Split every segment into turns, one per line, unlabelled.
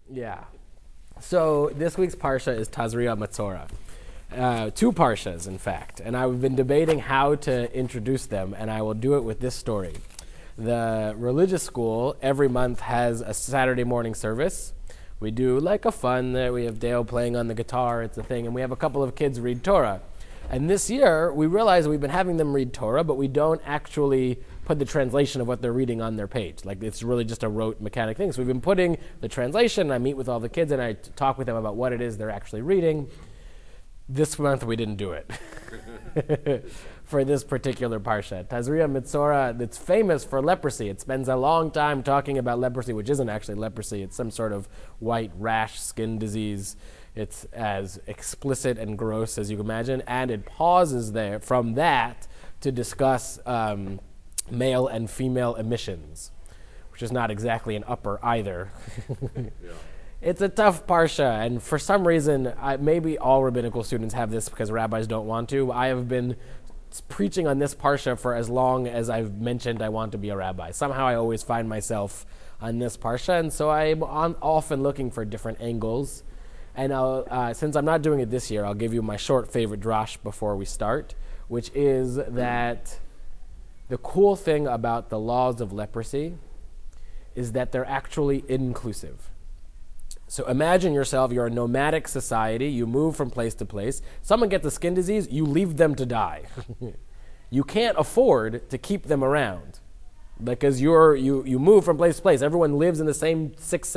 Yeah. So this week's parsha is Tazria Matzora. Two parshas, in fact, and I've been debating how to introduce them, and I will do it with this story. The religious school every month has a Saturday morning service. We do like a fun there. We have Dale playing on the guitar. It's a thing, and we have a couple of kids read Torah. And this year, we realize we've been having them read Torah, but we don't actually put the translation of what they're reading on their page. Like, it's really just a rote mechanic thing. So we've been putting the translation, and I meet with all the kids, and I talk with them about what it is they're actually reading. This month, we didn't do it for this particular parsha. Tazria Mitzora, it's famous for leprosy. It spends a long time talking about leprosy, which isn't actually leprosy. It's some sort of white rash skin disease. It's as explicit and gross as you can imagine, and it pauses there from that to discuss male and female emissions, which is not exactly an upper either. Yeah. It's a tough parsha, and for some reason, maybe all rabbinical students have this because rabbis don't want to. I have been preaching on this parsha for as long as I've mentioned I want to be a rabbi. Somehow I always find myself on this parsha, and so I'm often looking for different angles. And since I'm not doing it this year, I'll give you my short favorite drash before we start, which is that the cool thing about the laws of leprosy is that they're actually inclusive. So imagine yourself, you're a nomadic society, you move from place to place. Someone gets a skin disease, you leave them to die. You can't afford to keep them around because you move from place to place. Everyone lives in the same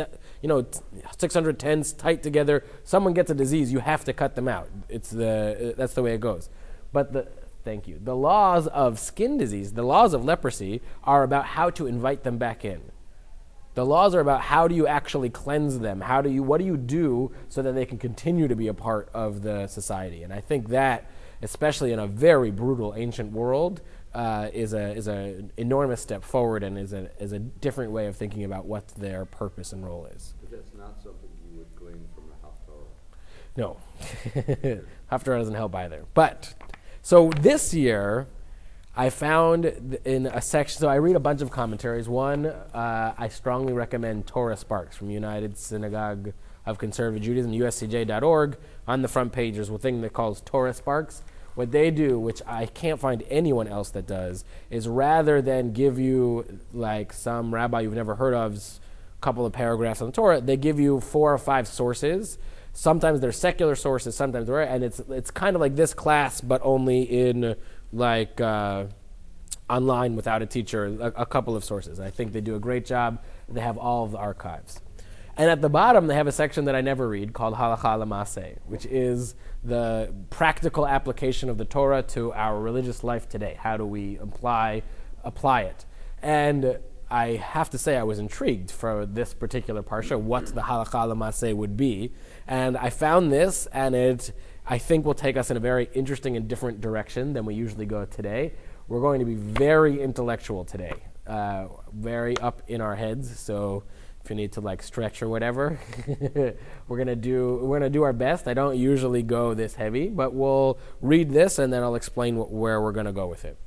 600 tents tight together. Someone gets a disease, you have to cut them out. That's the way it goes. But thank you. The laws of skin disease, the laws of leprosy, are about how to invite them back in. The laws are about how do you actually cleanse them? What do you do so that they can continue to be a part of the society? And I think that, especially in a very brutal ancient world, is an enormous step forward and is a different way of thinking about what their purpose and role is.
But that's not something you would glean from the Haftarah.
No. Haftarah doesn't help either. But, so this year, I found in a section, so I read a bunch of commentaries. One, I strongly recommend Torah Sparks from United Synagogue of Conservative Judaism, uscj.org. On the front page, there's a thing that calls Torah Sparks. What they do, which I can't find anyone else that does, is rather than give you, like some rabbi you've never heard of's couple of paragraphs on the Torah, they give you 4 or 5 sources. Sometimes they're secular sources, sometimes they're, and it's kind of like this class, but only in like online without a teacher, a couple of sources. I think they do a great job. They have all of the archives. And at the bottom, they have a section that I never read called Halacha L'Maaseh, which is the practical application of the Torah to our religious life today. How do we apply it? And I have to say I was intrigued for this particular parsha, what the Halacha L'Maaseh would be. And I found this, and it, I think, will take us in a very interesting and different direction than we usually go today. We're going to be very intellectual today, very up in our heads. So if you need to like stretch or whatever, we're gonna do our best. I don't usually go this heavy, but we'll read this and then I'll explain where we're gonna go with it.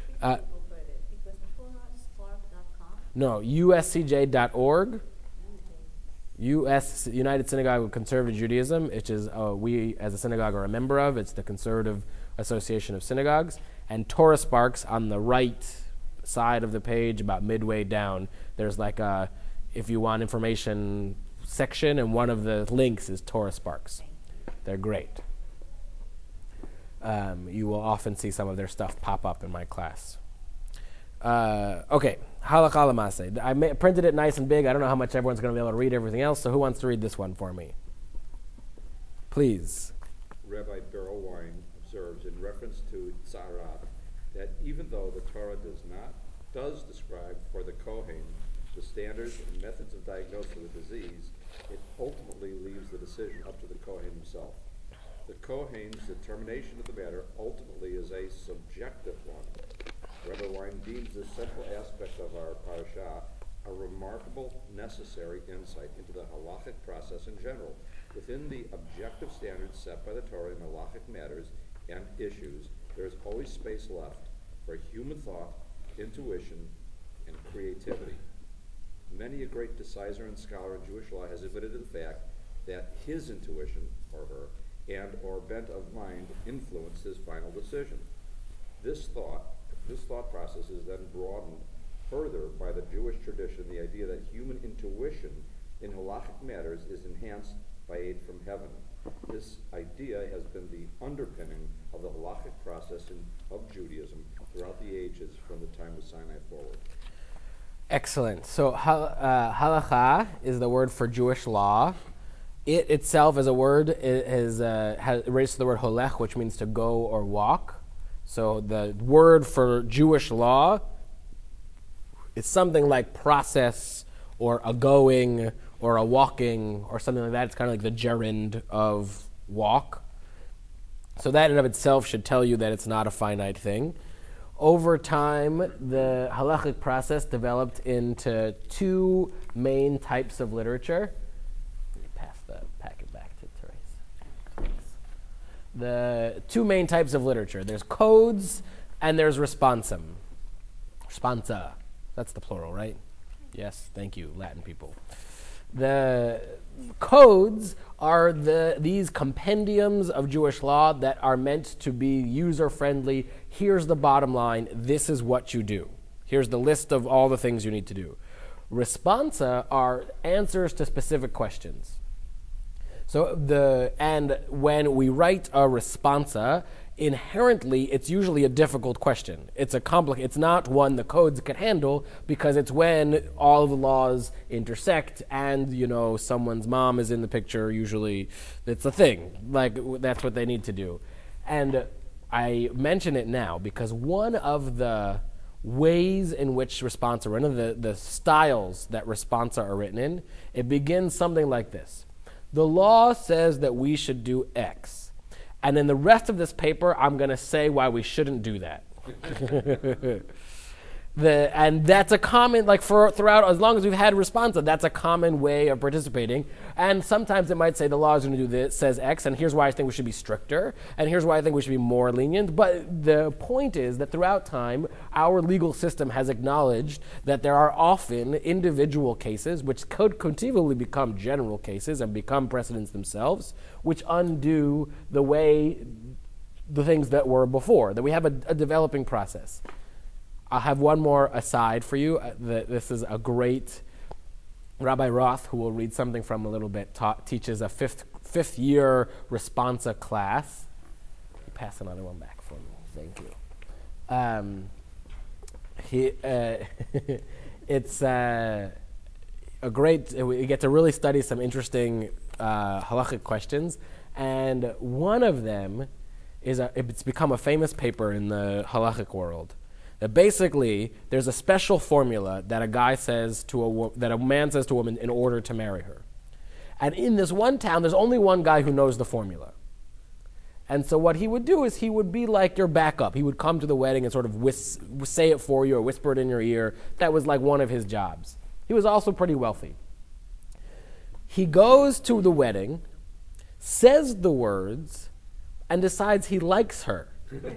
No, uscj.org. United Synagogue of Conservative Judaism, which is we as a synagogue are a member of. It's the Conservative Association of Synagogues. And Torah Sparks on the right side of the page, about midway down, there's like a, if you want information section, and one of the links is Torah Sparks. They're great. You will often see some of their stuff pop up in my class. Okay, Halacha L'Maaseh. I printed it nice and big. I don't know how much everyone's going to be able to read everything else, so who wants to read this one for me? Please.
Rabbi Berelwein observes in reference to Tzarat that even though the Torah does describe for the Kohen the standards and methods of diagnosis of the disease, it ultimately leaves the decision up to the Kohen himself. The Kohen's determination of the matter ultimately is a subjective one. Rabbi Wein deems this central aspect of our parasha a remarkable, necessary insight into the halachic process in general. Within the objective standards set by the Torah in halachic matters and issues, there is always space left for human thought, intuition, and creativity. Many a great decider and scholar in Jewish law has admitted to the fact that his intuition, or her, and or bent of mind influenced his final decision. This thought process is then broadened further by the Jewish tradition, the idea that human intuition in halachic matters is enhanced by aid from heaven. This idea has been the underpinning of the halachic process of Judaism throughout the ages from the time of Sinai forward.
Excellent. So halacha is the word for Jewish law. It itself as a word relates to the word holech, which means to go or walk. So the word for Jewish law is something like process or a going or a walking or something like that. It's kind of like the gerund of walk. So that in and of itself should tell you that it's not a finite thing. Over time, the halachic process developed into two main types of literature. Let me pass the packet back to Therese. The two main types of literature. There's codes and there's responsum. Responsa. That's the plural, right? Yes, thank you, Latin people. The codes are these compendiums of Jewish law that are meant to be user-friendly. Here's the bottom line. This is what you do. Here's the list of all the things you need to do. Responsa are answers to specific questions. And when we write a responsa, inherently it's usually a difficult question. It's not one the codes can handle because it's when all the laws intersect and someone's mom is in the picture. Usually, it's a thing. Like that's what they need to do. And I mention it now because one of the ways in which responsa are written, the styles that responsa are written in, it begins something like this. The law says that we should do X. And in the rest of this paper, I'm going to say why we shouldn't do that. And that's a common, throughout, as long as we've had responsa, that's a common way of participating. And sometimes it might say the law is going to do this, says X, and here's why I think we should be stricter, and here's why I think we should be more lenient. But the point is that throughout time, our legal system has acknowledged that there are often individual cases, which could conceivably become general cases and become precedents themselves, which undo the things that were before, that we have a developing process. I'll have one more aside for you. This is a great Rabbi Roth, who will read something from a little bit, teaches a fifth year responsa class. Pass another one back for me. Thank you. It's a great. We get to really study some interesting halachic questions, and one of them is it's become a famous paper in the halachic world. That basically, there's a special formula that a man says to a woman in order to marry her. And in this one town, there's only one guy who knows the formula. And so what he would do is he would be like your backup. He would come to the wedding and sort of say it for you or whisper it in your ear. That was like one of his jobs. He was also pretty wealthy. He goes to the wedding, says the words, and decides he likes her.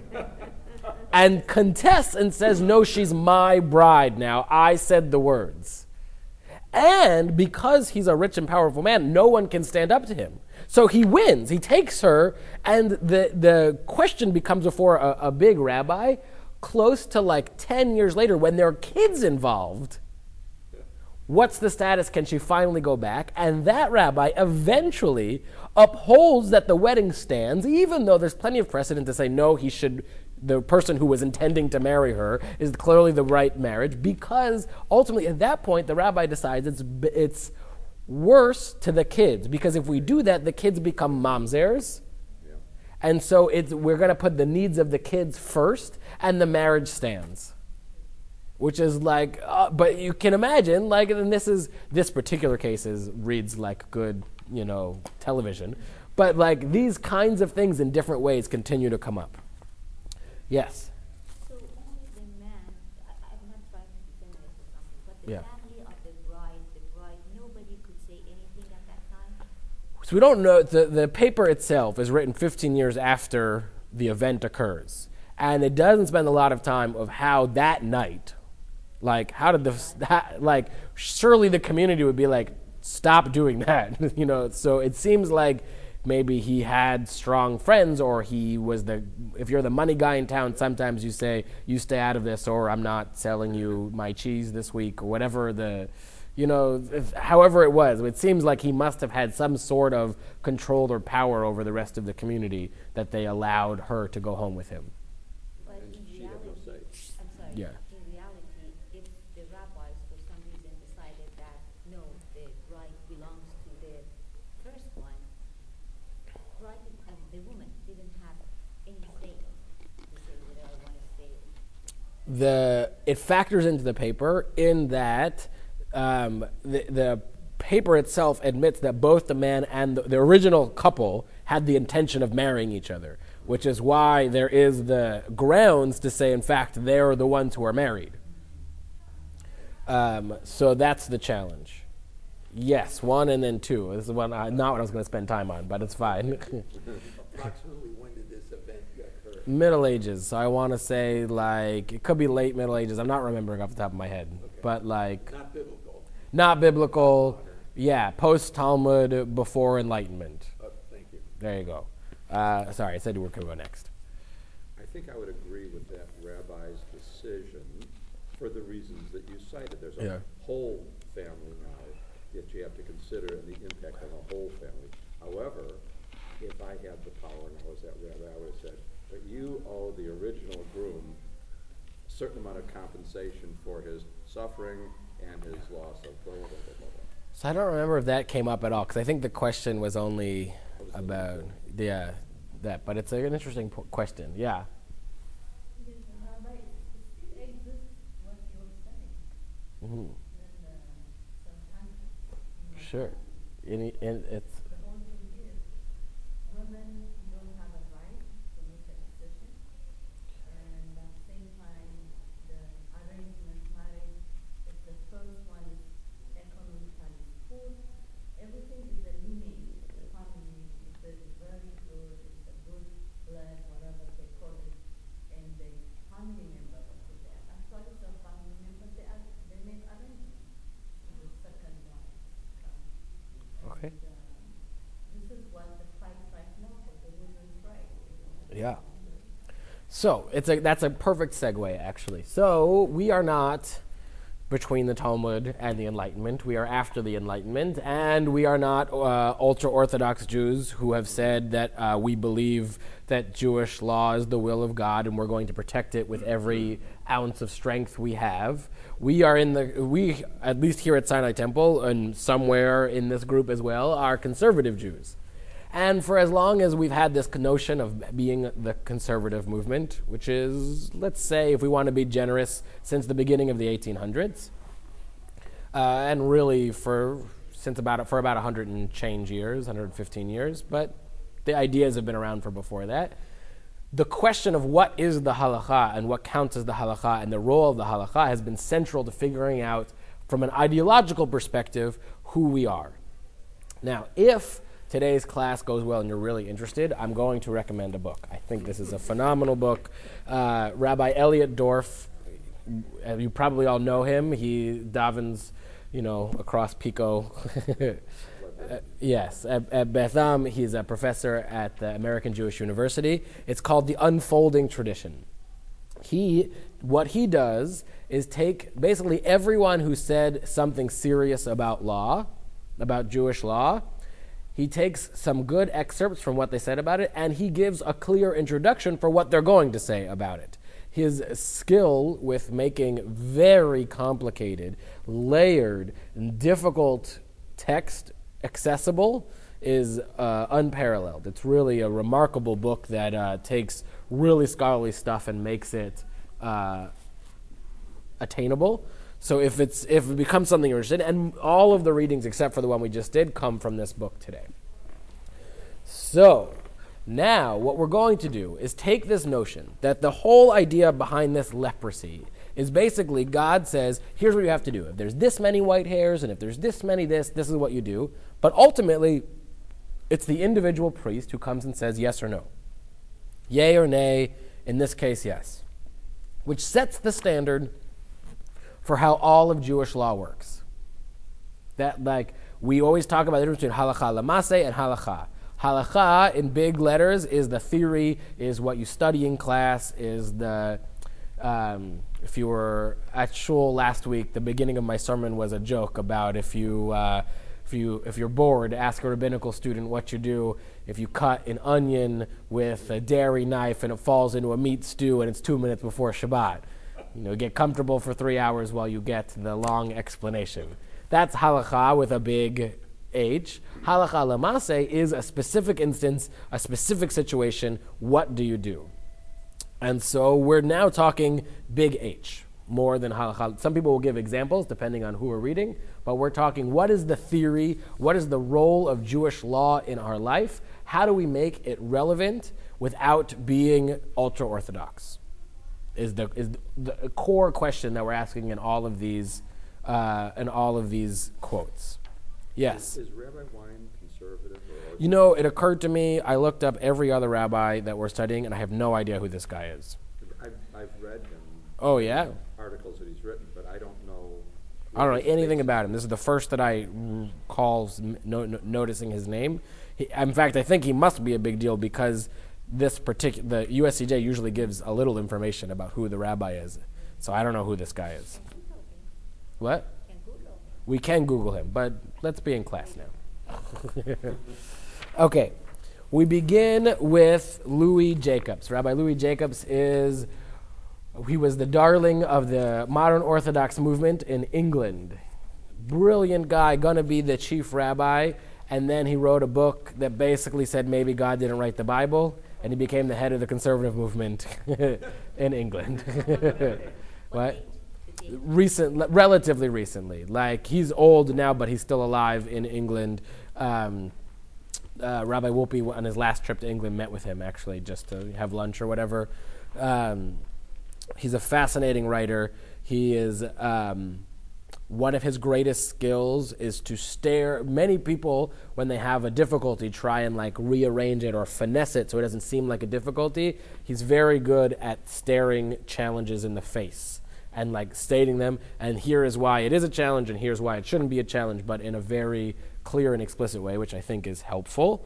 And contests and says, no, she's my bride now. I said the words. And because he's a rich and powerful man, no one can stand up to him. So he wins. He takes her, and the question becomes before a big rabbi close to 10 years later when there are kids involved. What's the status? Can she finally go back? And that rabbi eventually upholds that the wedding stands, even though there's plenty of precedent to say, no, the person who was intending to marry her is clearly the right marriage, because ultimately at that point the rabbi decides it's worse to the kids, because if we do that, the kids become mamzers. Yeah. And so we're going to put the needs of the kids first, and the marriage stands. Which is but you can imagine, and this particular case reads like good, television, but these kinds of things in different ways continue to come up. Yes?
So only the man, I'm not trying to be feminist or something, but the family of the bride, nobody could say anything at that time?
So we don't know, the paper itself is written 15 years after the event occurs. And it doesn't spend a lot of time of how that night Like, how did like, surely the community would be like, stop doing that, So it seems like maybe he had strong friends, or he was if you're the money guy in town, sometimes you say, you stay out of this, or I'm not selling you my cheese this week, or whatever however it was. It seems like he must have had some sort of control or power over the rest of the community that they allowed her to go home with him.
But in
She had no
reality,
say.
I'm sorry.
Yeah.
In reality, if the rabbis for some reason decided that no, the bride belongs to the first one, the woman didn't have any say to say whether I want to stay.
It factors into the paper in that the paper itself admits that both the man and the original couple had the intention of marrying each other, which is why there is the grounds to say, in fact, they're the ones who are married. So that's the challenge. Yes, 1 and then 2. This is not what I was going to spend time on, but it's fine.
Approximately when did this event occur?
Middle Ages. So I want to say, like, it could be late Middle Ages. I'm not remembering off the top of my head.
Okay.
But, like...
Not biblical.
Not biblical. Yeah, post-Talmud, before Enlightenment.
Thank you.
There you go. Sorry, I said we were going to go next.
I think I would agree with that rabbi's decision for the reasons that you cited. There's a whole family now that you have to consider and the impact on the whole family. However, if I had the power and I was that rabbi, I would have said, but you owe the original groom a certain amount of compensation for his suffering and his loss of blah, blah, blah, blah, blah.
So I don't remember if that came up at all, because I think the question was only about, that. But it's an interesting question. Yeah.
Rabbi, it still exists what you're saying.
Mm-hmm.
In some countries.
Sure. It's...
The whole thing is, women don't have a right to make a decision. And at the same time, the arrangement marriage, if the first one is economically poor, everything is a lineage. The family is very good, it's a good blood, whatever they call it, and the family member also there. Actually, some family members, they make arrangements. The second one comes.
Okay.
This is what the fight right now for the women's rights.
Yeah. So that's a perfect segue, actually. So we are not between the Talmud and the Enlightenment. We are after the Enlightenment, and we are not ultra-Orthodox Jews who have said that we believe that Jewish law is the will of God and we're going to protect it with every ounce of strength we have. We are at least here at Sinai Temple, and somewhere in this group as well, are conservative Jews. And for as long as we've had this notion of being the conservative movement, which is, let's say, if we want to be generous, since the beginning of the 1800s, and really for about 100 and change years, 115 years, but the ideas have been around for before that. The question of what is the halakha and what counts as the halakha and the role of the halakha has been central to figuring out, from an ideological perspective, who we are. Now, if today's class goes well and you're really interested, I'm going to recommend a book. I think this is a phenomenal book. Rabbi Elliot Dorff, you probably all know him. He davens, across Pico. Yes, at Beth Am. He's a professor at the American Jewish University. It's called The Unfolding Tradition. What he does is take basically everyone who said something serious about law, about Jewish law. He takes some good excerpts from what they said about it, and he gives a clear introduction for what they're going to say about it. His skill with making very complicated, layered, and difficult text accessible is unparalleled. It's really a remarkable book that takes really scholarly stuff and makes it attainable. So if it becomes something you're interested in, and all of the readings except for the one we just did come from this book today. So now what we're going to do is take this notion that the whole idea behind this leprosy is basically God says, here's what you have to do. If there's this many white hairs and if there's this many this is what you do. But ultimately, it's the individual priest who comes and says yes or no. Yay or nay, in this case, yes. Which sets the standard for how all of Jewish law works. That, like, we always talk about the difference between halakha lamase and halakha. Halakha, in big letters, is the theory, is what you study in class, is the, if you were at shul last week, the beginning of my sermon was a joke about if you're bored, ask a rabbinical student what you do if you cut an onion with a dairy knife and it falls into a meat stew and it's 2 minutes before Shabbat. Get comfortable for 3 hours while you get the long explanation. That's halakha with a big H. Halakha lamase is a specific instance, a specific situation. What do you do? And so we're now talking big H, more than halakha. Some people will give examples depending on who we're reading, but we're talking what is the theory, what is the role of Jewish law in our life, how do we make it relevant without being ultra-Orthodox, is the core question that we're asking in all of these quotes. Yes?
Is Rabbi Wein conservative? Or
it occurred to me, I looked up every other rabbi that we're studying, and I have no idea who this guy is.
I've read him.
Oh, yeah?
Articles that he's written, but I don't know.
I don't know anything about him. This is the first that I noticing his name. In fact, I think he must be a big deal because the USCJ usually gives a little information about who the rabbi is. So I don't know who this guy is. What? We can Google him, but let's be in class now. Okay. We begin with Louis Jacobs. Rabbi Louis Jacobs he was the darling of the modern Orthodox movement in England. Brilliant guy, gonna be the chief rabbi, and then he wrote a book that basically said maybe God didn't write the Bible, and he became the head of the conservative movement in England. What? Relatively recently. Like, he's old now, but he's still alive in England. Rabbi Wolpe, on his last trip to England, met with him, actually, just to have lunch or whatever. He's a fascinating writer. He is, one of his greatest skills is to stare. Many people, when they have a difficulty, try and rearrange it or finesse it so it doesn't seem like a difficulty. He's very good at staring challenges in the face and stating them, and here is why it is a challenge, and here's why it shouldn't be a challenge, but in a very clear and explicit way, which I think is helpful.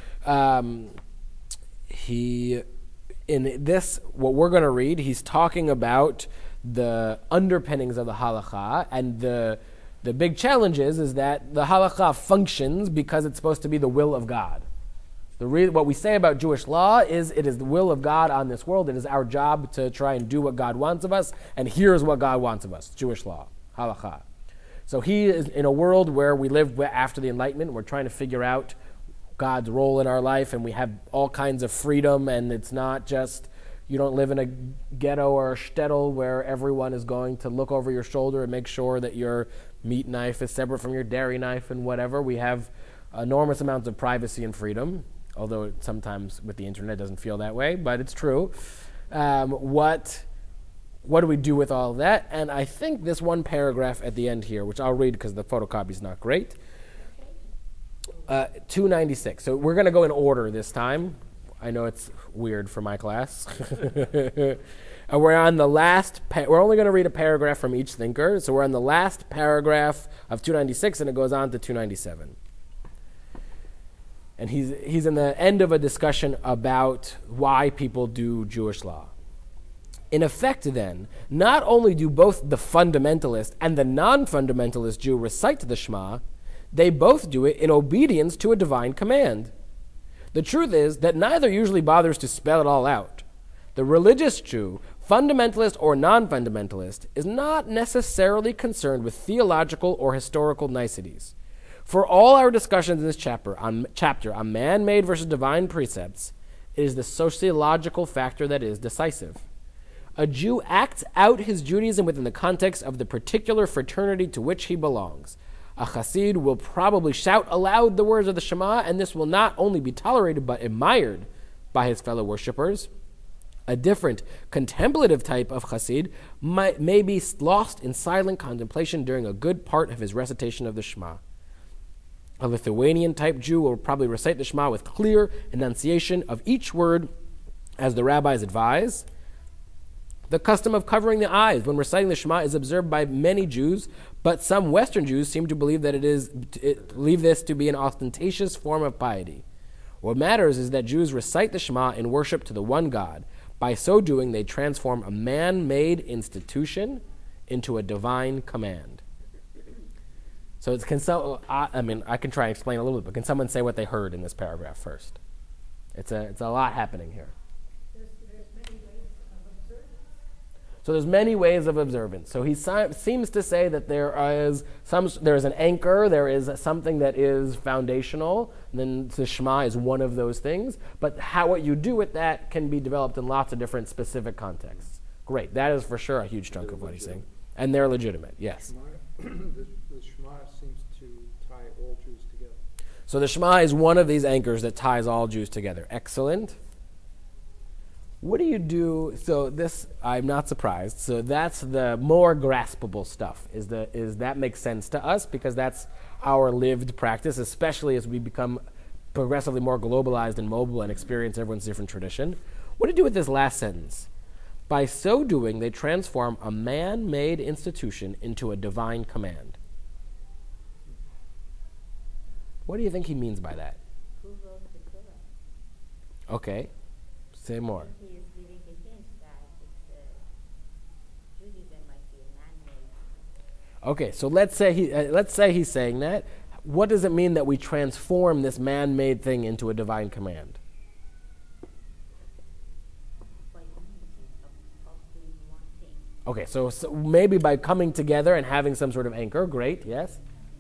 In this, what we're going to read, he's talking about the underpinnings of the halakha, and the big challenge is that the halakha functions because it's supposed to be the will of God. What we say about Jewish law is it is the will of God on this world. It is our job to try and do what God wants of us, and here's what God wants of us, Jewish law, halakha. So he is in a world where we live after the Enlightenment. We're trying to figure out God's role in our life, and we have all kinds of freedom, and it's not just, you don't live in a ghetto or a shtetl where everyone is going to look over your shoulder and make sure that your meat knife is separate from your dairy knife and whatever. We have enormous amounts of privacy and freedom, although sometimes with the internet it doesn't feel that way, but it's true. What do we do with all of that? And I think this one paragraph at the end here, which I'll read because the photocopy is not great, 296. So we're going to go in order this time. I know it's weird for my class. We're on the last, we're only going to read a paragraph from each thinker. So we're on the last paragraph of 296, and it goes on to 297. And he's in the end of a discussion about why people do Jewish law. In effect, then, not only do both the fundamentalist and the non-fundamentalist Jew recite the Shema, they both do it in obedience to a divine command. The truth is that neither usually bothers to spell it all out. The religious Jew, fundamentalist or non-fundamentalist, is not necessarily concerned with theological or historical niceties. For all our discussions in this chapter on man-made versus divine precepts, it is the sociological factor that is decisive. A Jew acts out his Judaism within the context of the particular fraternity to which he belongs. A Chassid will probably shout aloud the words of the Shema, and this will not only be tolerated but admired by his fellow worshippers. A different, contemplative type of Chassid may be lost in silent contemplation during a good part of his recitation of the Shema. A Lithuanian-type Jew will probably recite the Shema with clear enunciation of each word as the rabbis advise. The custom of covering the eyes when reciting the Shema is observed by many Jews, but some Western Jews seem to believe that believe this to be an ostentatious form of piety. What matters is that Jews recite the Shema in worship to the one God. By so doing, they transform a man-made institution into a divine command. So I can try and explain a little bit, but can someone say what they heard in this paragraph first? It's a lot happening here. So there's many ways of observance. So he seems to say that there is an anchor, there is something that is foundational, and then the Shema is one of those things. But what you do with that can be developed in lots of different specific contexts. Great, that is for sure a huge chunk of what he's saying. And they're legitimate, yes.
The Shema seems to tie all Jews together.
So the Shema is one of these anchors that ties all Jews together. Excellent. What do you do? So this, I'm not surprised. So that's the more graspable stuff. Is that makes sense to us because that's our lived practice, especially as we become progressively more globalized and mobile and experience everyone's different tradition. What do you do with this last sentence? By so doing, they transform a man-made institution into a divine command. What do you think he means by that?
Who wrote the Torah?
Okay, say more.
He is giving a hint that Judaism might be a man-made.
Okay, so let's say he's saying that. What does it mean that we transform this man-made thing into a divine command?
By unity of doing one thing.
Okay, so maybe by coming together and having some sort of anchor. Great, yes?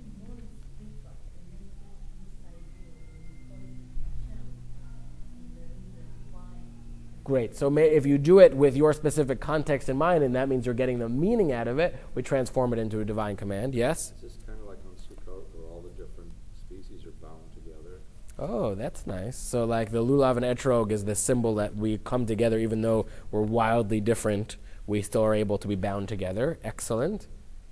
Great. So if you do it with your specific context in mind, and that means you're getting the meaning out of it, we transform it into a divine command. Yes?
It's just kind of like on Sukkot, where all the different species are bound together.
Oh, that's nice. So like the lulav and etrog is the symbol that we come together, even though we're wildly different, we still are able to be bound together. Excellent.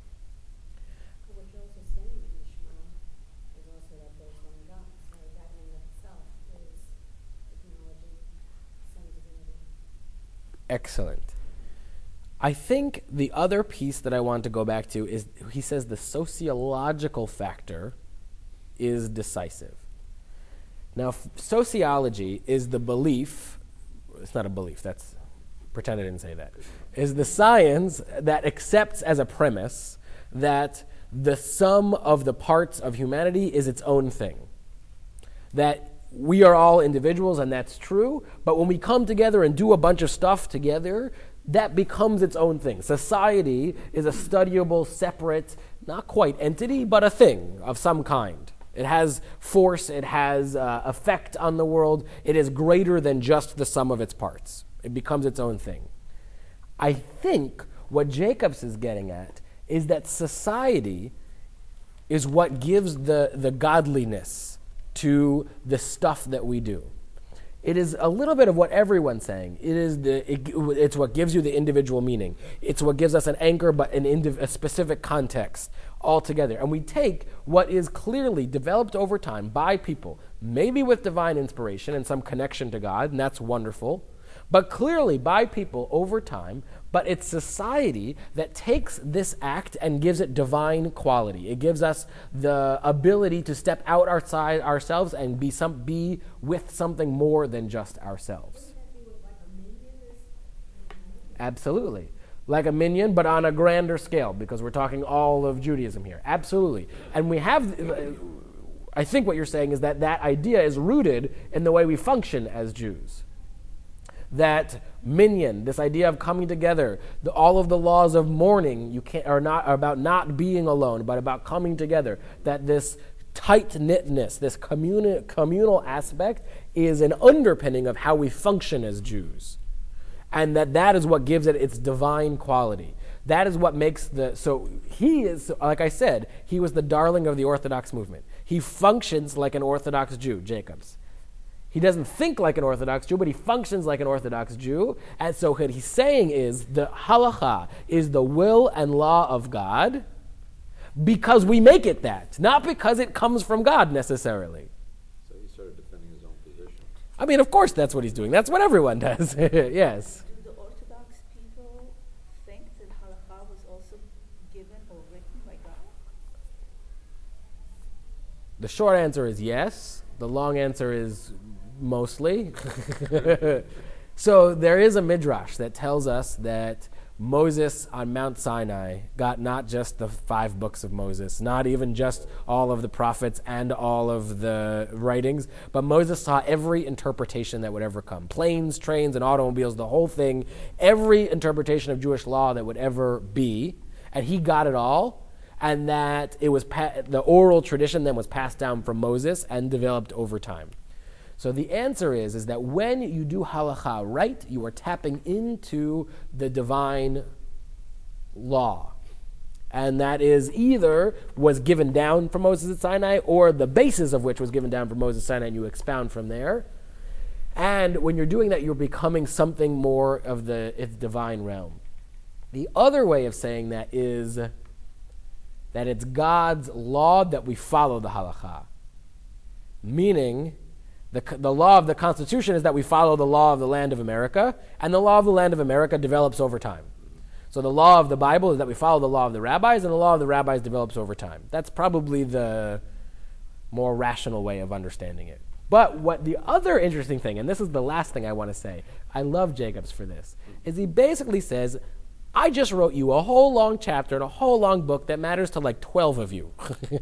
What you're also saying in the Shema is also that there's one God. So that in itself is acknowledging some divinity.
Excellent. I think the other piece that I want to go back to is he says the sociological factor is decisive. Now, sociology is the belief, it's not a belief, that's, pretend I didn't say that, is the science that accepts as a premise that the sum of the parts of humanity is its own thing. That we are all individuals, and that's true, but when we come together and do a bunch of stuff together, that becomes its own thing. Society is a studyable, separate, not quite entity, but a thing of some kind. It has force, it has effect on the world. It is greater than just the sum of its parts. It becomes its own thing. I think what Jacobs is getting at is that society is what gives the godliness to the stuff that we do. It is a little bit of what everyone's saying. It's what gives you the individual meaning. It's what gives us an anchor, but a specific context altogether. And we take what is clearly developed over time by people, maybe with divine inspiration and some connection to God, and that's wonderful, but clearly by people over time, but it's society that takes this act and gives it divine quality. It gives us the ability to step out outside ourselves and be with something more than just ourselves. Absolutely. Like a minyan, but on a grander scale, because we're talking all of Judaism here. Absolutely. And we have, I think what you're saying is that idea is rooted in the way we function as Jews. That minyan, this idea of coming together, all of the laws of mourning are about not being alone, but about coming together. That this tight-knitness, this communal aspect is an underpinning of how we function as Jews. And that is what gives it its divine quality. That is what makes so he is, like I said, he was the darling of the Orthodox movement. He functions like an Orthodox Jew, Jacobs. He doesn't think like an Orthodox Jew, but he functions like an Orthodox Jew. And so what he's saying is the halacha is the will and law of God because we make it that, not because it comes from God necessarily.
So he started defending his own position.
I mean, of course that's what he's doing. That's what everyone does. Yes.
Do the Orthodox people
The short answer is yes. The long answer is mostly. So there is a midrash that tells us that Moses on Mount Sinai got not just the 5 books of Moses, not even just all of the prophets and all of the writings, but Moses saw every interpretation that would ever come. Planes, trains, and automobiles, the whole thing, every interpretation of Jewish law that would ever be, and he got it all, and that it was the oral tradition then was passed down from Moses and developed over time. So the answer is that when you do halakha right, you are tapping into the divine law. And that is either was given down from Moses at Sinai, or the basis of which was given down from Moses at Sinai, and you expound from there. And when you're doing that, you're becoming something more of its divine realm. The other way of saying that is that it's God's law that we follow the halakha. Meaning, the law of the Constitution is that we follow the law of the land of America, and the law of the land of America develops over time. So the law of the Bible is that we follow the law of the rabbis, and the law of the rabbis develops over time. That's probably the more rational way of understanding it. But what the other interesting thing, and this is the last thing I want to say, I love Jacobs for this, is he basically says, I just wrote you a whole long chapter and a whole long book that matters to like 12 of you.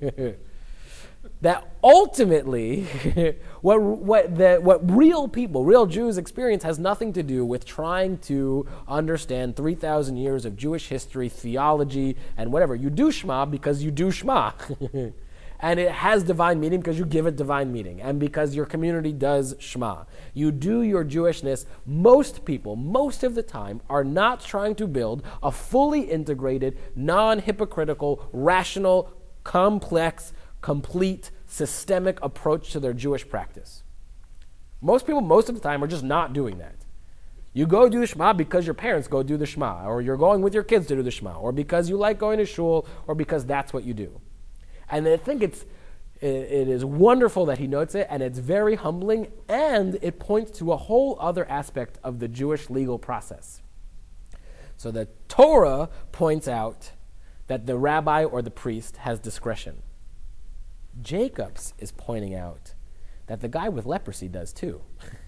That ultimately, what real people, real Jews experience has nothing to do with trying to understand 3,000 years of Jewish history, theology, and whatever. You do Shema because you do Shema. And it has divine meaning because you give it divine meaning, and because your community does Shema. You do your Jewishness. Most people, most of the time, are not trying to build a fully integrated, non-hypocritical, rational, complex, complete, systemic approach to their Jewish practice. Most people, most of the time, are just not doing that. You go do the Shema because your parents go do the Shema, or you're going with your kids to do the Shema, or because you like going to shul, or because that's what you do. And I think it is wonderful that he notes it, and it's very humbling, and it points to a whole other aspect of the Jewish legal process. So the Torah points out that the rabbi or the priest has discretion. Jacobs is pointing out that the guy with leprosy does too.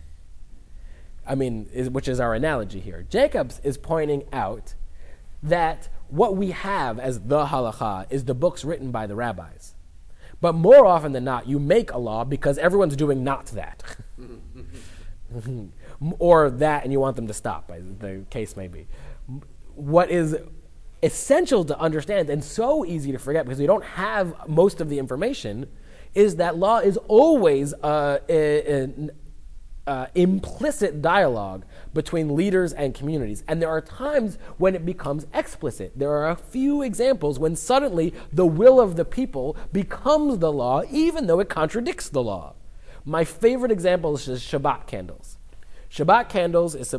Which is our analogy here. Jacobs is pointing out that what we have as the halakha is the books written by the rabbis. But more often than not, you make a law because everyone's doing not that. Or that, and you want them to stop, as the case may be. What is essential to understand, and so easy to forget because we don't have most of the information, is that law is always implicit dialogue between leaders and communities. And there are times when it becomes explicit. There are a few examples when suddenly the will of the people becomes the law, even though it contradicts the law. My favorite example is Shabbat candles. Shabbat candles is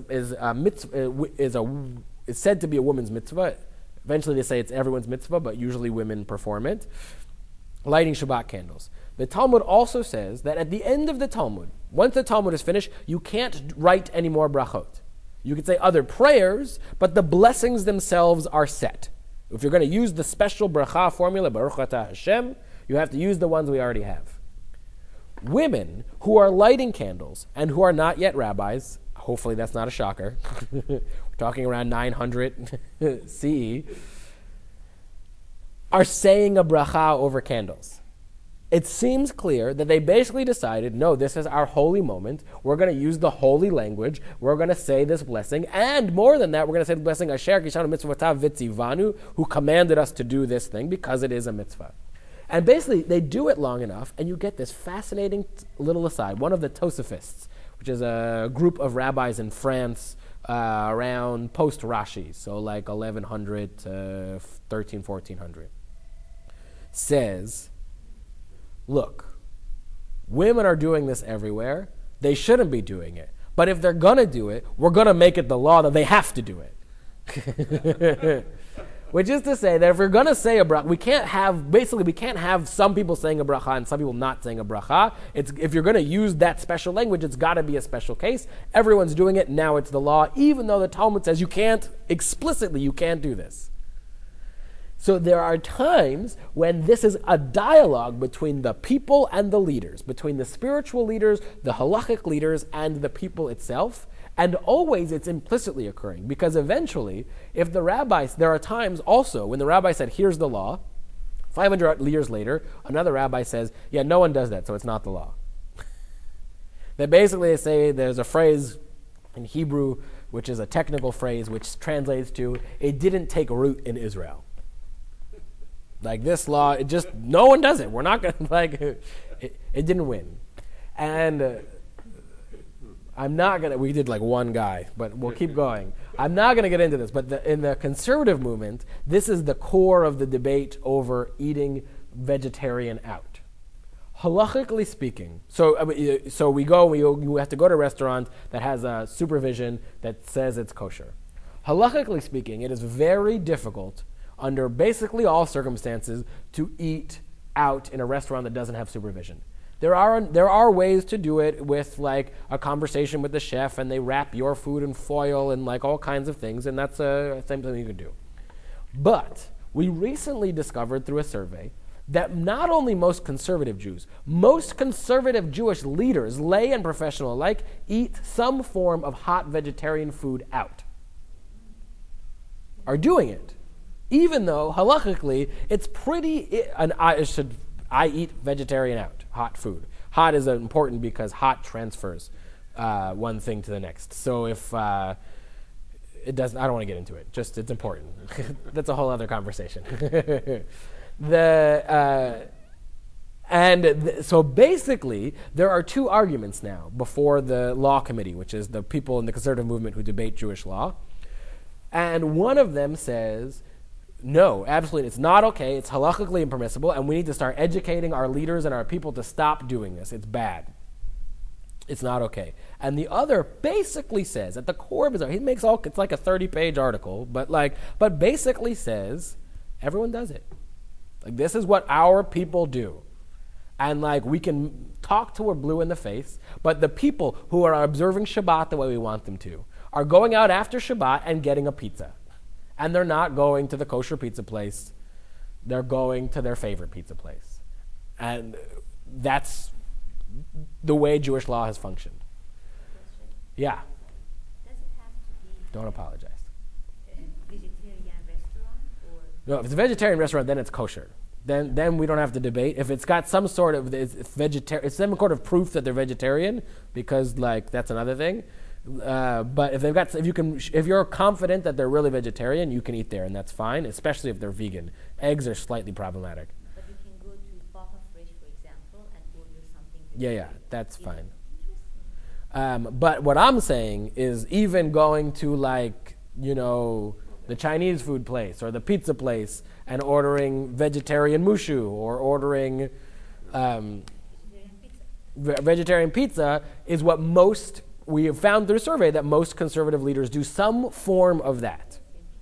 said to be a woman's mitzvah. Eventually they say it's everyone's mitzvah, but usually women perform it. Lighting Shabbat candles. The Talmud also says that at the end of the Talmud, once the Talmud is finished, you can't write any more brachot. You can say other prayers, but the blessings themselves are set. If you're going to use the special bracha formula, Baruch Atah Hashem, you have to use the ones we already have. Women who are lighting candles and who are not yet rabbis, hopefully that's not a shocker, we're talking around 900 CE, are saying a bracha over candles. It seems clear that they basically decided, no, this is our holy moment. We're going to use the holy language. We're going to say this blessing. And more than that, we're going to say the blessing, Asher Kishanu Mitzvotav Vitzivanu, who commanded us to do this thing because it is a mitzvah. And basically, they do it long enough, and you get this fascinating little aside. One of the Tosafists, which is a group of rabbis in France around post-Rashi, so like 1100 to 1400, says, look, women are doing this everywhere. They shouldn't be doing it. But if they're going to do it, we're going to make it the law that they have to do it. Which is to say that if we're going to say a bracha, we can't have some people saying a bracha and some people not saying a bracha. If you're going to use that special language, it's got to be a special case. Everyone's doing it, now it's the law, even though the Talmud says you can't do this. So there are times when this is a dialogue between the people and the leaders, between the spiritual leaders, the halachic leaders, and the people itself. And always it's implicitly occurring, because eventually, if the rabbis, there are times also when the rabbi said, here's the law, 500 years later, another rabbi says, yeah, no one does that, so it's not the law. They basically say there's a phrase in Hebrew, which is a technical phrase, which translates to, it didn't take root in Israel. Like this law, it just, no one does it. We're not going to, it didn't win. And I'm not going to, we did like one guy, but we'll keep going. I'm not going to get into this, but in the conservative movement, this is the core of the debate over eating vegetarian out. Halachically speaking, so you have to go to a restaurant that has a supervision that says it's kosher. Halachically speaking, it is very difficult under basically all circumstances to eat out in a restaurant that doesn't have supervision. There are ways to do it with like a conversation with the chef, and they wrap your food in foil and like all kinds of things, and that's something you can do. But we recently discovered through a survey that not only most conservative Jews, most conservative Jewish leaders, lay and professional alike, eat some form of hot vegetarian food out. Are doing it. Even though, halachically, it's pretty, I eat vegetarian out, hot food. Hot is important because hot transfers one thing to the next. So if it doesn't, I don't want to get into it. Just, it's important. That's a whole other conversation. So basically, there are two arguments now before the law committee, which is the people in the conservative movement who debate Jewish law. And one of them says, no, absolutely, it's not okay, it's halachically impermissible, and we need to start educating our leaders and our people to stop doing this. It's bad. It's not okay. And the other basically says, at the core of his he makes it's like a 30-page article, but basically says, everyone does it. Like, this is what our people do. And like, we can talk till we're blue in the face, but the people who are observing Shabbat the way we want them to are going out after Shabbat and getting a pizza. And they're not going to the kosher pizza place. They're going to their favorite pizza place. And that's the way Jewish law has functioned. Yeah.
Does it have to be
Don't apologize.
a vegetarian restaurant or?
No, if it's a vegetarian restaurant, then it's kosher. Then we don't have to debate. If it's got some sort of it's some sort of proof that they're vegetarian, because like that's another thing. But if you're confident that they're really vegetarian, you can eat there, and that's fine, especially if they're vegan. Eggs are slightly problematic.
But you can go to Baja Fresh, for example, and order something.
Yeah, that's
vegetarian.
fine.
Interesting.
But what I'm saying is, even going to the Chinese food place or the pizza place and ordering vegetarian mushu or ordering vegetarian pizza is what we have found through a survey that most conservative leaders do some form of that.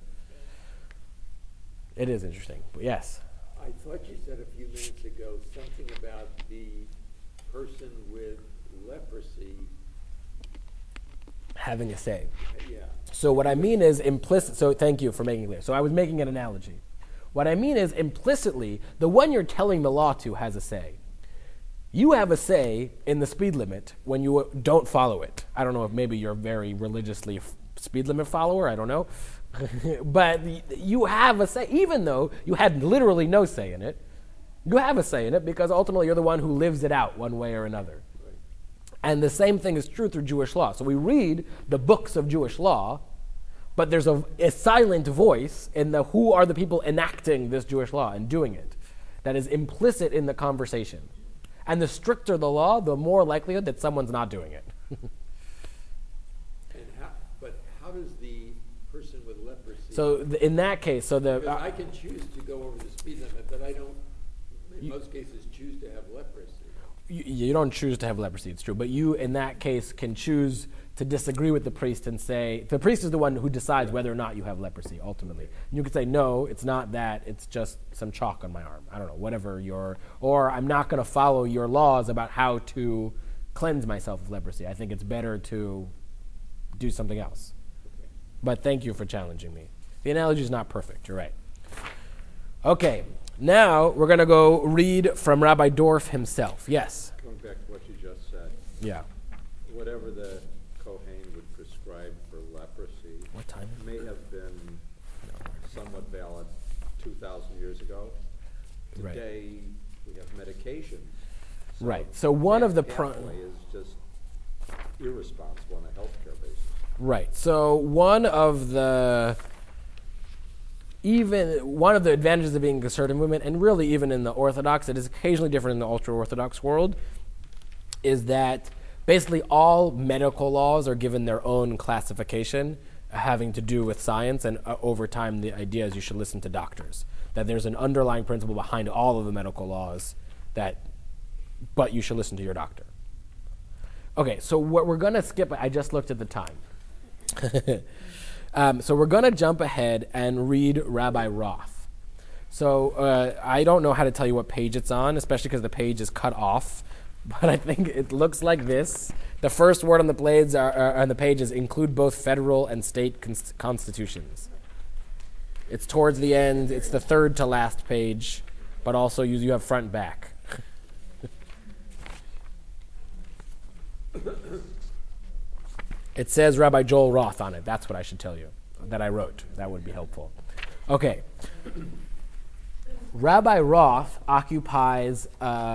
It is interesting, but yes.
I thought you said a few minutes ago something about the person with leprosy.
Having a say.
Yeah.
So what I mean is implicit. So thank you for making it clear. So I was making an analogy. What I mean is implicitly, the one you're telling the law to has a say. You have a say in the speed limit when you don't follow it. I don't know if maybe you're a very religiously speed limit follower. I don't know. But you have a say, even though you had literally no say in it. You have a say in it because ultimately you're the one who lives it out one way or another. Right. And the same thing is true through Jewish law. So we read the books of Jewish law, but there's a silent voice in who are the people enacting this Jewish law and doing it that is implicit in the conversation. And the stricter the law, the more likelihood that someone's not doing it.
But how does the person with leprosy?
So in that case,
because I can choose to go over the speed limit, but I don't, in most cases, choose to have leprosy.
You don't choose to have leprosy, it's true. But you, in that case, can choose to disagree with the priest and say, the priest is the one who decides whether or not you have leprosy, ultimately. And you can say, no, it's not that, it's just some chalk on my arm. I don't know, whatever or I'm not going to follow your laws about how to cleanse myself of leprosy. I think it's better to do something else. Okay. But thank you for challenging me. The analogy is not perfect, you're right. Okay, now we're going to go read from Rabbi Dorf himself. Yes?
Going back to what you just said,
Yeah.
whatever the Kohen would prescribe for leprosy
What time?
may have been somewhat valid 2,000 years ago.
Right.
Today, we have medication.
Right. So one of the
pathway is just irresponsible on a healthcare basis.
Right. So one of the advantages of being a conservative movement, and really even in the Orthodox, it is occasionally different in the ultra-Orthodox world, is that basically all medical laws are given their own classification having to do with science, and over time the idea is you should listen to doctors. That there's an underlying principle behind all of the medical laws but you should listen to your doctor. Okay, so what we're going to skip, I just looked at the time. So we're going to jump ahead and read Rabbi Roth. So I don't know how to tell you what page it's on, especially because the page is cut off, but I think it looks like this. The first word on the page is include both federal and state constitutions. It's towards the end. It's the third to last page, but also you have front and back. It says Rabbi Joel Roth on it. That's what I should tell you, that I wrote. That would be helpful. Okay. Rabbi Roth occupies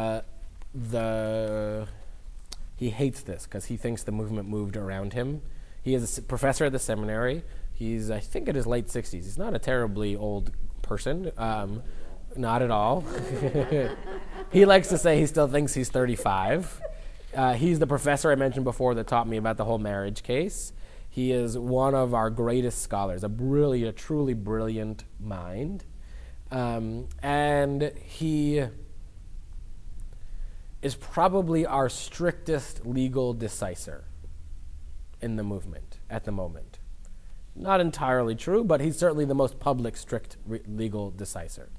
he hates this because he thinks the movement moved around him. He is a professor at the seminary. He's, I think, in his late 60s. He's not a terribly old person. Not at all. He likes to say he still thinks he's 35. He's the professor I mentioned before that taught me about the whole marriage case. He is one of our greatest scholars, a truly brilliant mind. And he is probably our strictest legal decisor in the movement at the moment. Not entirely true, but he's certainly the most public, strict legal decisor.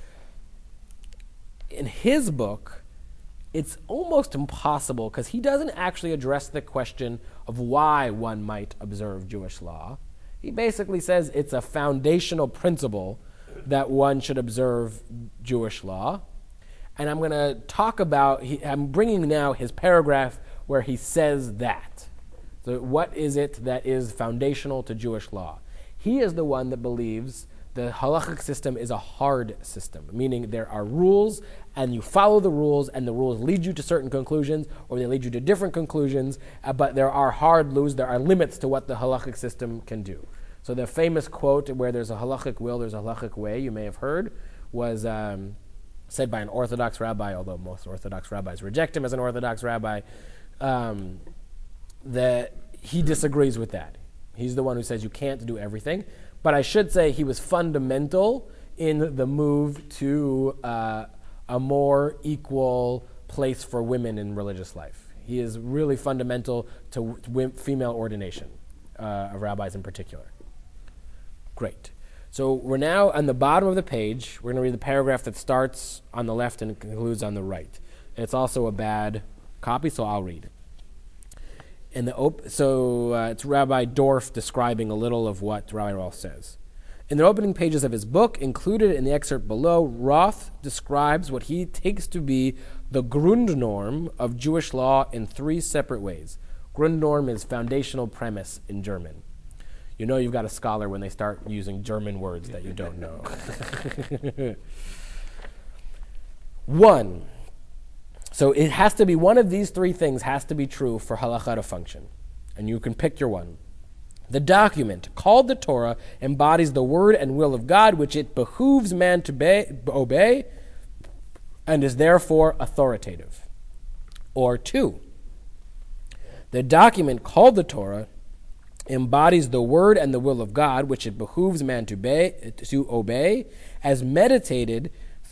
In his book, it's almost impossible because he doesn't actually address the question of why one might observe Jewish law. He basically says it's a foundational principle that one should observe Jewish law. And I'm going to talk about, I'm bringing now his paragraph where he says that. So what is it that is foundational to Jewish law? He is the one that believes the halachic system is a hard system, meaning there are rules, and you follow the rules, and the rules lead you to certain conclusions, or they lead you to different conclusions, but there are hard rules, there are limits to what the halachic system can do. So the famous quote, where there's a halachic will, there's a halachic way, you may have heard, was said by an Orthodox rabbi, although most Orthodox rabbis reject him as an Orthodox rabbi, that he disagrees with that. He's the one who says you can't do everything. But I should say he was fundamental in the move to a more equal place for women in religious life. He is really fundamental to female ordination, of rabbis in particular. Great. So we're now on the bottom of the page. We're going to read the paragraph that starts on the left and concludes on the right. It's also a bad copy, so I'll read. It's Rabbi Dorf describing a little of what Rabbi Roth says. In the opening pages of his book, included in the excerpt below, Roth describes what he takes to be the Grundnorm of Jewish law in three separate ways. Grundnorm is foundational premise in German. You know you've got a scholar when they start using German words that you don't know. 1. So it has to be one of these three things has to be true for halakha to function. And you can pick your one. The document, called the Torah, embodies the word and will of God, which it behooves man to obey, and is therefore authoritative. Or 2. The document, called the Torah, embodies the word and the will of God, which it behooves man to obey, as mediated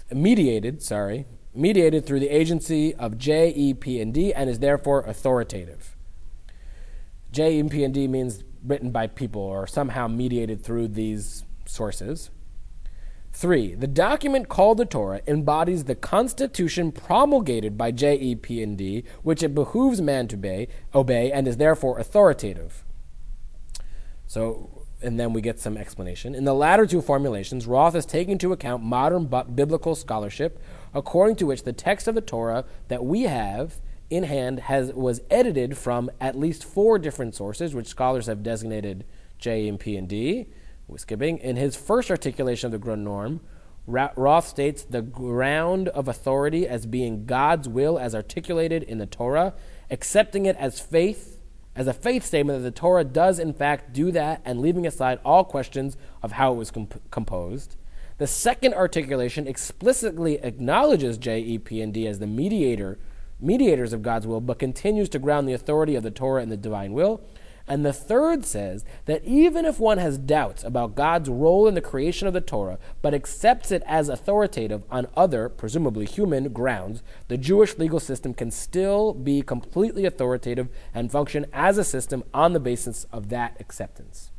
through the agency of JEP&D, and is therefore authoritative. JEP&D means written by people or somehow mediated through these sources. 3. The document called the Torah embodies the constitution promulgated by JEP&D, which it behooves man to obey, and is therefore authoritative. So and then we get some explanation. In the latter two formulations, Roth is taking into account modern biblical scholarship, according to which the text of the Torah that we have in hand was edited from at least 4 different sources, which scholars have designated J and P and D. We're skipping. In his first articulation of the Grundnorm, Roth states the ground of authority as being God's will as articulated in the Torah, accepting it as a faith statement that the Torah does in fact do that, and leaving aside all questions of how it was composed. The second articulation explicitly acknowledges J, E, P, and D as the mediators of God's will, but continues to ground the authority of the Torah in the divine will. And the third says that even if one has doubts about God's role in the creation of the Torah, but accepts it as authoritative on other, presumably human, grounds, the Jewish legal system can still be completely authoritative and function as a system on the basis of that acceptance.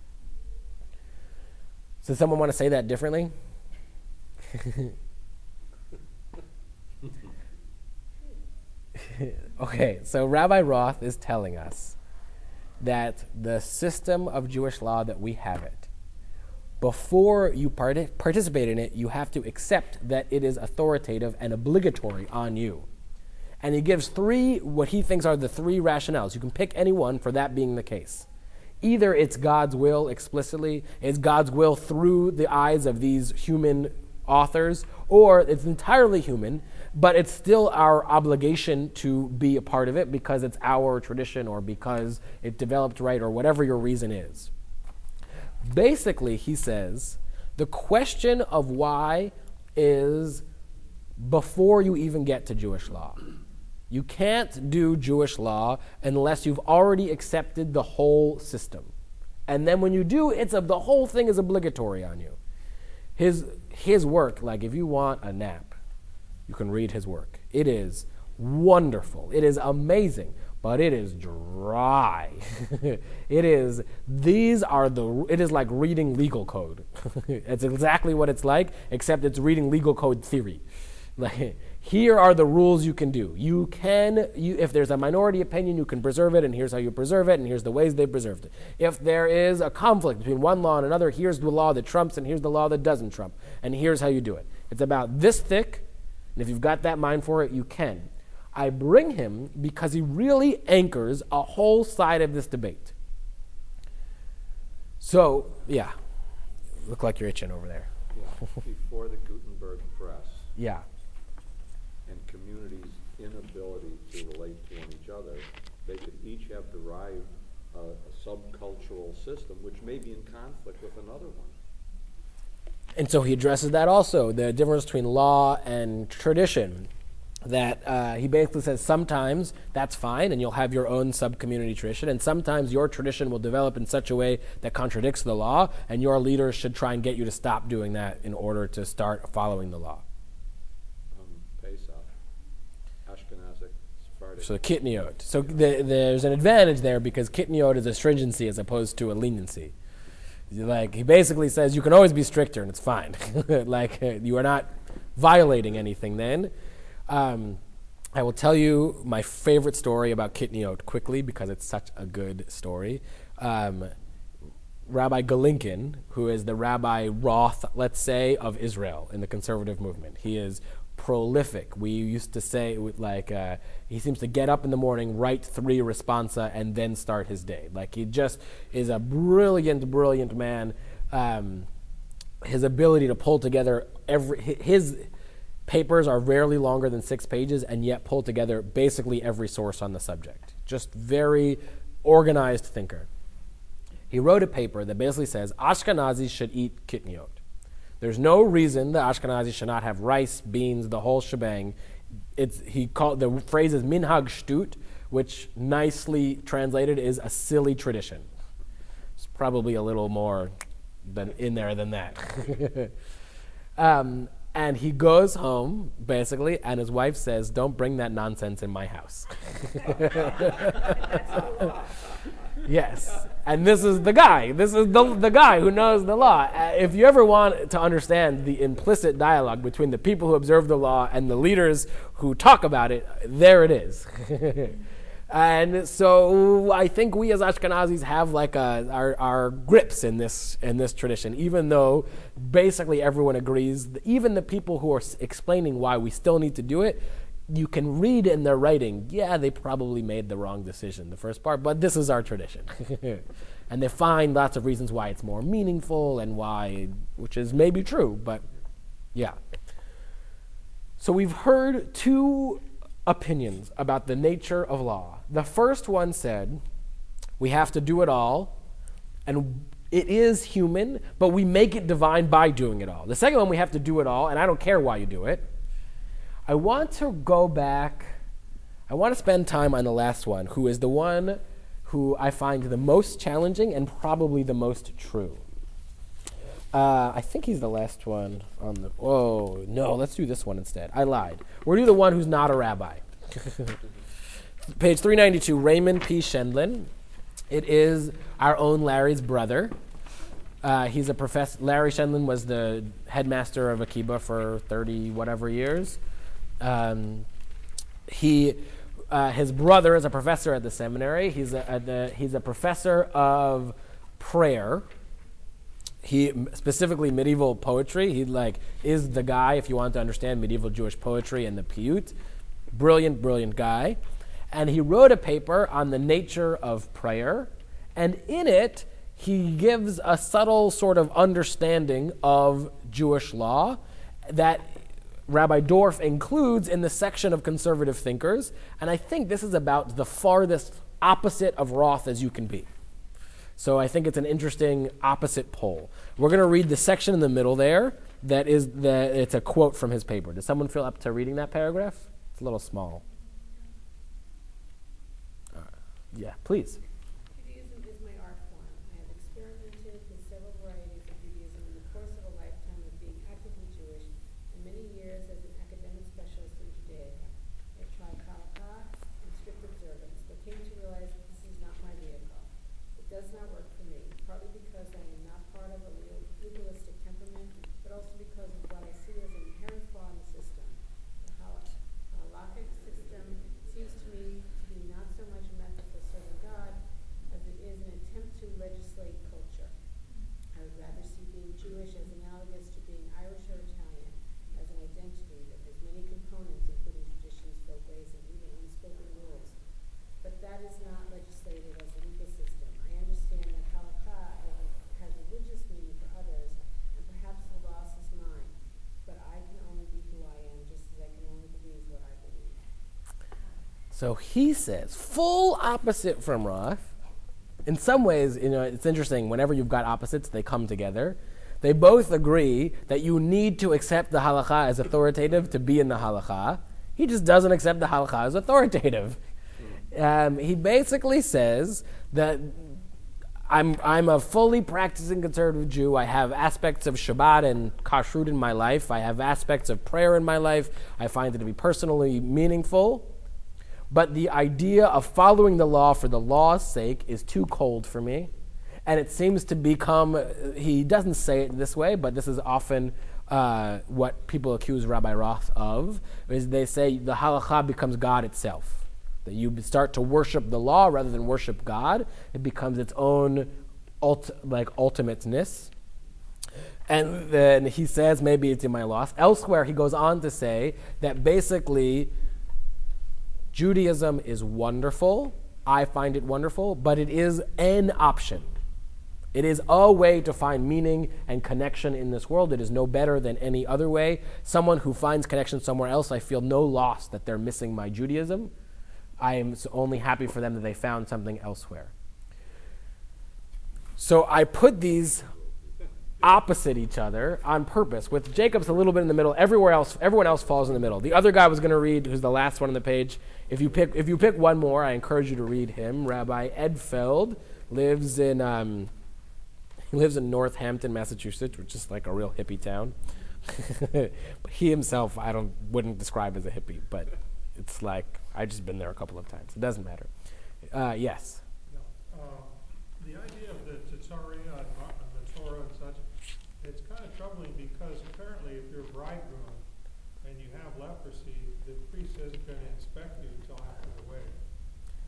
Does someone want to say that differently? Okay, so Rabbi Roth is telling us that the system of Jewish law that we have it, before you participate in it, you have to accept that it is authoritative and obligatory on you. And he gives 3, what he thinks are the 3 rationales. You can pick any one for that being the case. Either it's God's will explicitly, it's God's will through the eyes of these human authors, or it's entirely human, but it's still our obligation to be a part of it because it's our tradition or because it developed right or whatever your reason is. Basically, he says, the question of why is before you even get to Jewish law. You can't do Jewish law unless you've already accepted the whole system. And then when you do, the whole thing is obligatory on you. His work, like if you want a nap, you can read his work. It is wonderful. It is amazing, but it is dry. It is like reading legal code. It's exactly what it's like, except it's reading legal code theory. Like, here are the rules you can do. If there's a minority opinion, you can preserve it, and here's how you preserve it, and here's the ways they preserved it. If there is a conflict between one law and another, here's the law that trumps, and here's the law that doesn't trump, and here's how you do it. It's about this thick, and if you've got that mind for it, you can. I bring him because he really anchors a whole side of this debate. So, yeah, look like you're itching over there.
Yeah, before the Gutenberg press.
Yeah.
And communities' inability to relate to each other, they could each have derived a subcultural system which may be in conflict with another one.
And so he addresses that also, the difference between law and tradition. That he basically says sometimes that's fine and you'll have your own sub-community tradition, and sometimes your tradition will develop in such a way that contradicts the law, and your leaders should try and get you to stop doing that in order to start following the law.
Pesach, Ashkenazic, Sephardic.
So kitniot. So there's an advantage there because kitniot is a stringency as opposed to a leniency. Like, he basically says you can always be stricter and it's fine. Like, you are not violating anything then. I will tell you my favorite story about kitniot quickly because it's such a good story. Rabbi Galinkin, who is the Rabbi Roth, let's say, of Israel in the conservative movement. He is prolific. We used to say, he seems to get up in the morning, write 3 responsa, and then start his day. Like, he just is a brilliant, brilliant man. His ability to pull together his papers are rarely longer than 6 pages, and yet pull together basically every source on the subject. Just very organized thinker. He wrote a paper that basically says Ashkenazis should eat kitniot. There's no reason that Ashkenazis should not have rice, beans, the whole shebang. The phrase is minhag shtut, which nicely translated is a silly tradition. It's probably a little more in there than that. And he goes home, basically, and his wife says, "Don't bring that nonsense in my house." Yes. And this is the guy. This is the guy who knows the law. If you ever want to understand the implicit dialogue between the people who observe the law and the leaders who talk about it, there it is. And so I think we as Ashkenazis have like our grips in this tradition, even though basically everyone agrees. Even the people who are explaining why we still need to do it, you can read in their writing, yeah, they probably made the wrong decision, the first part, but this is our tradition. And they find lots of reasons why it's more meaningful and why, which is maybe true, but yeah. So we've heard two opinions about the nature of law. The first one said, we have to do it all, and it is human, but we make it divine by doing it all. The second one, we have to do it all, and I don't care why you do it. I want to go back, I want to spend time on the last one, who is the one who I find the most challenging and probably the most true. I think he's the last one on the... Oh, no, let's do this one instead. I lied. We'll do the one who's not a rabbi. Page 392, Raymond P. Shendlin. It is our own Larry's brother. He's a professor. Larry Shendlin was the headmaster of Akiba for 30-whatever years. His brother is a professor at the seminary. He's a professor of prayer. He specifically medieval poetry. He is the guy if you want to understand medieval Jewish poetry and the piyut. Brilliant guy. And he wrote a paper on the nature of prayer. And in it, he gives a subtle sort of understanding of Jewish law that Rabbi Dorff includes in the section of conservative thinkers. And I think this is about the farthest opposite of Roth as you can be. So I think it's an interesting opposite pole. We're going to read the section in the middle there. It's a quote from his paper. Does someone feel up to reading that paragraph? It's a little small. Yeah, please.
Judaism is my art form. I have experimented with several varieties of Judaism in the course of a lifetime of being actively Jewish and many years as an academic specialist in Judaica. I tried halakha and strict observance, but came to realize that this is not my vehicle. It does not work for me, partly because I am not part of a legalistic temperament, but also because of what I see as an inherent flaw in the system. The halakhic system seems to me to be not so much a method for serving God as it is an attempt to legislate culture. I would rather see being Jewish as analogous to being Irish or Italian, as an identity that has many components, including traditions, folkways, and even unspoken rules. But that is not legislated as a legal system. I understand that halakha has religious meaning for others, and perhaps the loss is mine. But I can only be who I am, just as I can only believe what I believe.
So he says, full opposite from Roth. In some ways, it's interesting. Whenever you've got opposites, they come together. They both agree that you need to accept the halakha as authoritative to be in the halakha. He just doesn't accept the halakha as authoritative. He basically says that I'm a fully practicing conservative Jew. I have aspects of Shabbat and kashrut in my life. I have aspects of prayer in my life. I find it to be personally meaningful. But the idea of following the law for the law's sake is too cold for me. And it seems to become, he doesn't say it this way, but this is often what people accuse Rabbi Roth of, is they say the halakha becomes God itself. That you start to worship the law rather than worship God. It becomes its own ultimateness. And then he says, maybe it's in my loss. Elsewhere, he goes on to say that basically Judaism is wonderful. I find it wonderful, but it is an option. It is a way to find meaning and connection in this world. It is no better than any other way. Someone who finds connection somewhere else, I feel no loss that they're missing my Judaism. I am only happy for them that they found something elsewhere. So I put these opposite each other on purpose, with Jacob's a little bit in the middle. Everyone else falls in the middle. The other guy I was going to read, who's the last one on the page, if you pick one more, I encourage you to read him. Rabbi Ed Feld lives in Northampton, Massachusetts, which is like a real hippie town. He himself, wouldn't describe as a hippie, but it's like I've just been there a couple of times. It doesn't matter. Yes.
The idea of the Tzaria and the Torah and such, it's kind of troubling because apparently if you're a bridegroom and you have leprosy, the priest isn't going to inspect you until after the wedding.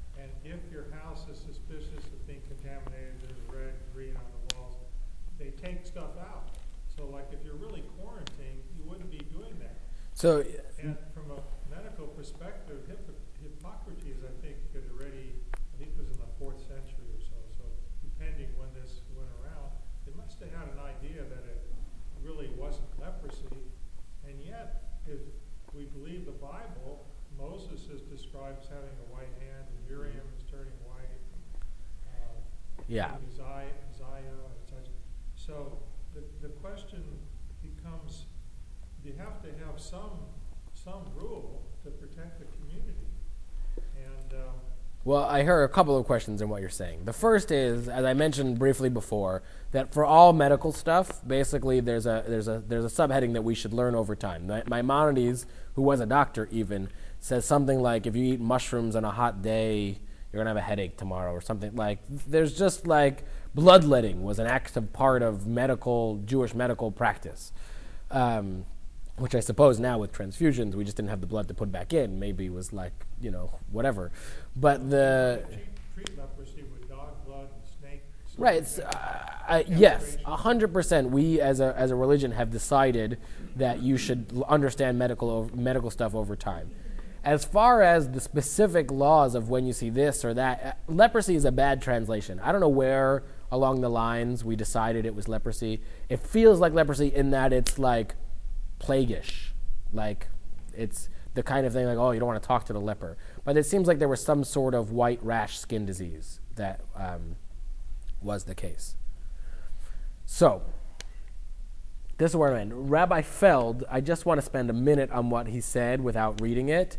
if your house is suspicious of being contaminated, there's red, green on the walls, they take stuff out. So like if you're really quarantined, you wouldn't be doing that.
So,
And from a medical perspective, Hippocrates, I think, had already, I think it was in the 4th century or so, so depending when this went around, they must have had an idea that it really wasn't leprosy. And yet, if we believe the Bible, Moses is described as having a white hand, and Miriam is turning white.
Yeah.
Isaiah, etc. So the question becomes, you have to have some rule to protect the community. And
well, I heard a couple of questions in what you're saying. The first is, as I mentioned briefly before, that for all medical stuff, basically there's a subheading that we should learn over time. Maimonides, who was a doctor even, says something like, if you eat mushrooms on a hot day, you're going to have a headache tomorrow, or something. Like, there's just like bloodletting was an active part of Jewish medical practice. Which I suppose now with transfusions, we just didn't have the blood to put back in. Maybe it was like, whatever. But
treat leprosy with dog blood and snake.
Right. Yes, 100%. We as a religion have decided that you should understand medical stuff over time. As far as the specific laws of when you see this or that, leprosy is a bad translation. I don't know where along the lines we decided it was leprosy. It feels like leprosy in that it's like plaguish, like it's the kind of thing like, oh, you don't want to talk to the leper. But it seems like there was some sort of white rash skin disease that was the case. So, this is where I end. Rabbi Feld, I just want to spend a minute on what he said without reading it.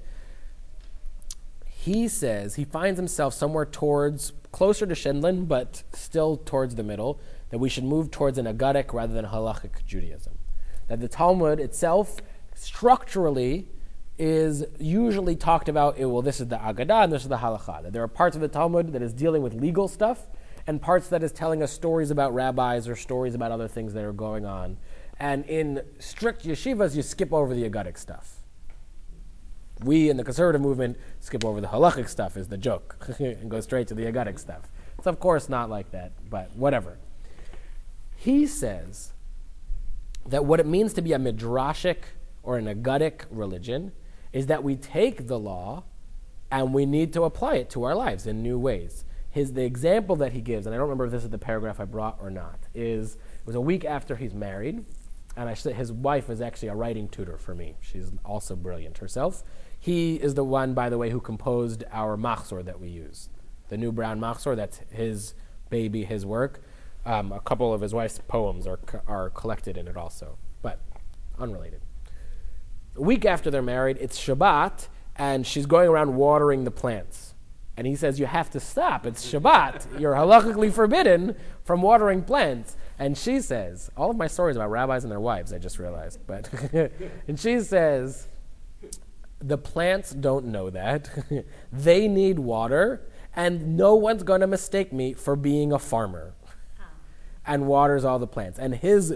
He says he finds himself somewhere closer to Shendlin, but still towards the middle, that we should move towards an agadic rather than halachic Judaism. That the Talmud itself, structurally, is usually talked about, this is the Agadah and this is the Halakha. That there are parts of the Talmud that is dealing with legal stuff, and parts that is telling us stories about rabbis or stories about other things that are going on. And in strict yeshivas, you skip over the Agadic stuff. We in the conservative movement skip over the halachic stuff is the joke and go straight to the Agadic stuff. It's of course not like that, but whatever. He says that what it means to be a midrashic or an Agadic religion is that we take the law and we need to apply it to our lives in new ways. The example that he gives, and I don't remember if this is the paragraph I brought or not, is it was a week after he's married, and his wife is actually a writing tutor for me. She's also brilliant herself. He is the one, by the way, who composed our machzor that we use. The new brown machzor, that's his baby, his work. A couple of his wife's poems are collected in it also, but unrelated. A week after they're married, it's Shabbat, and she's going around watering the plants. And he says, you have to stop. It's Shabbat. You're halakhically forbidden from watering plants. And she says, all of my stories about rabbis and their wives, I just realized. But and she says, the plants don't know that. They need water, and no one's going to mistake me for being a farmer. And waters all the plants. And his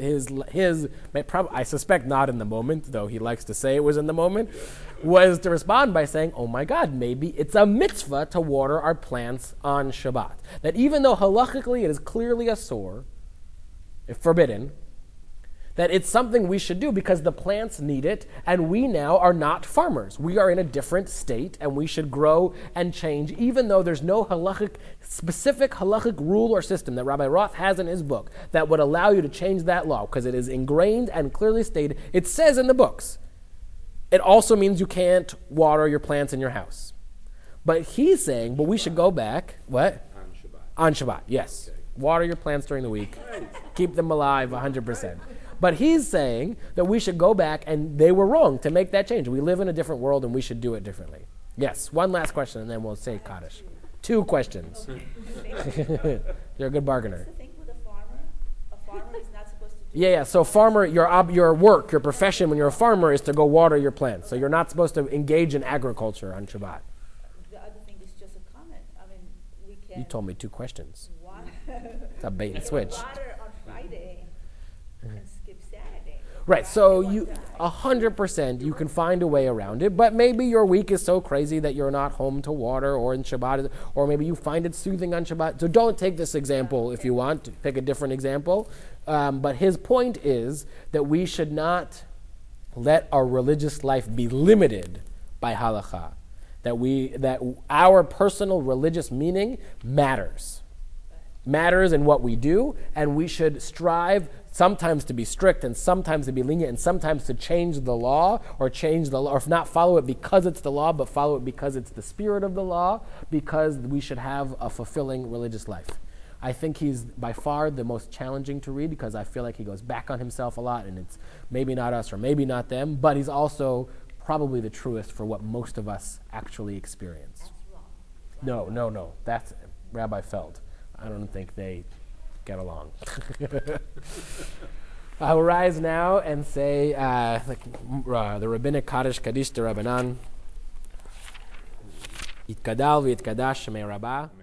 I suspect not in the moment, though he likes to say it was in the moment, was to respond by saying, oh my God, maybe it's a mitzvah to water our plants on Shabbat. That even though halachically it is clearly asur, forbidden, that it's something we should do because the plants need it, and we now are not farmers. We are in a different state, and we should grow and change, even though there's no specific halachic rule or system that Rabbi Roth has in his book that would allow you to change that law, because it is ingrained and clearly stated. It says in the books. It also means you can't water your plants in your house. But he's saying, but we should go back, what?
On Shabbat.
On Shabbat, yes. Okay. Water your plants during the week. Keep them alive 100%. But he's saying that we should go back, and they were wrong to make that change. We live in a different world, and we should do it differently. Yes, one last question, and then we'll say Kaddish. 2 questions. You're a good bargainer.
What's the thing with a farmer? A farmer is not supposed to do
Yeah. So farmer, your work, your profession when you're a farmer is to go water your plants. So you're not supposed to engage in agriculture on Shabbat.
The other thing is just a comment. I mean, we can...
You told me 2 questions.
Water.
It's a bait and switch.
Water on Friday and skip Saturday.
Right, so you 100% you can find a way around it, but maybe your week is so crazy that you're not home to water or in Shabbat, or maybe you find it soothing on Shabbat. So don't take this example if you want. Pick a different example. But his point is that we should not let our religious life be limited by halakha. That our personal religious meaning matters in what we do, and we should strive sometimes to be strict and sometimes to be lenient and sometimes to change the law, or if not follow it because it's the law, but follow it because it's the spirit of the law, because we should have a fulfilling religious life. I think he's by far the most challenging to read, because I feel like he goes back on himself a lot, and it's maybe not us or maybe not them, but he's also probably the truest for what most of us actually experience. No. That's Rabbi Feld. I don't think they get along. I will rise now and say the rabbinic Kaddish de Rabbanan. Yitkadal v'yitkadash Shemei Rabbah.